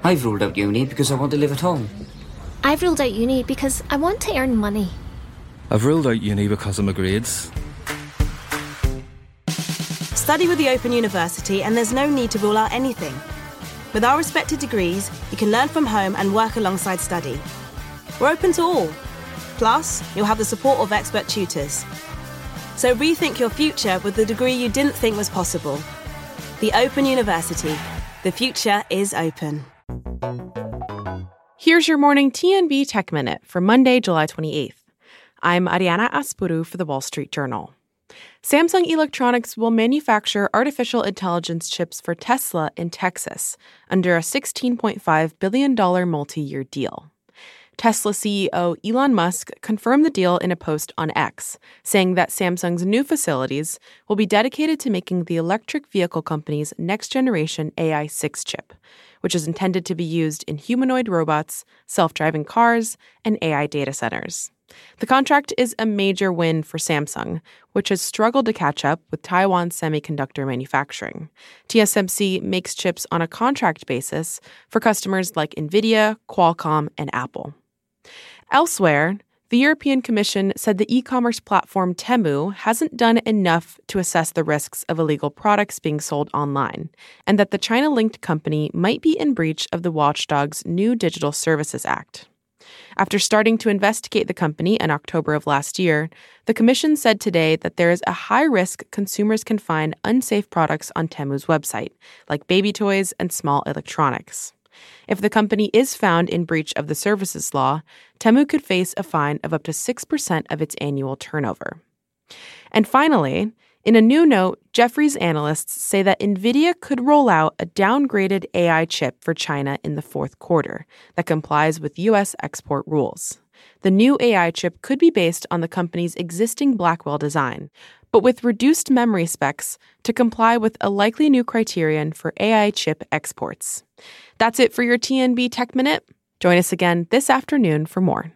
I've ruled out uni because I want to live at home. I've ruled out uni because I want to earn money. I've ruled out uni because of my grades. Study with the Open University and there's no need to rule out anything. With our respected degrees, you can learn from home and work alongside study. We're open to all. Plus, you'll have the support of expert tutors. So rethink your future with the degree you didn't think was possible. The Open University. The future is open. Here's your morning TNB Tech Minute for Monday, July 28th. I'm Ariana Aspuru for The Wall Street Journal. Samsung Electronics will manufacture artificial intelligence chips for Tesla in Texas under a $16.5 billion multi-year deal. Tesla CEO Elon Musk confirmed the deal in a post on X, saying that Samsung's new facilities will be dedicated to making the electric vehicle company's next-generation AI6 chip, which is intended to be used in humanoid robots, self-driving cars, and AI data centers. The contract is a major win for Samsung, which has struggled to catch up with Taiwan's semiconductor manufacturing. TSMC makes chips on a contract basis for customers like NVIDIA, Qualcomm, and Apple. Elsewhere, the European Commission said the e-commerce platform Temu hasn't done enough to assess the risks of illegal products being sold online, and that the China-linked company might be in breach of the watchdog's new Digital Services Act. After starting to investigate the company in October of last year, the Commission said today that there is a high risk consumers can find unsafe products on Temu's website, like baby toys and small electronics. If the company is found in breach of the services law, Temu could face a fine of up to 6% of its annual turnover. And finally, in a new note, Jefferies analysts say that NVIDIA could roll out a downgraded AI chip for China in the fourth quarter that complies with U.S. export rules. The new AI chip could be based on the company's existing Blackwell design, but with reduced memory specs to comply with a likely new criterion for AI chip exports. That's it for your TNB Tech Minute. Join us again this afternoon for more.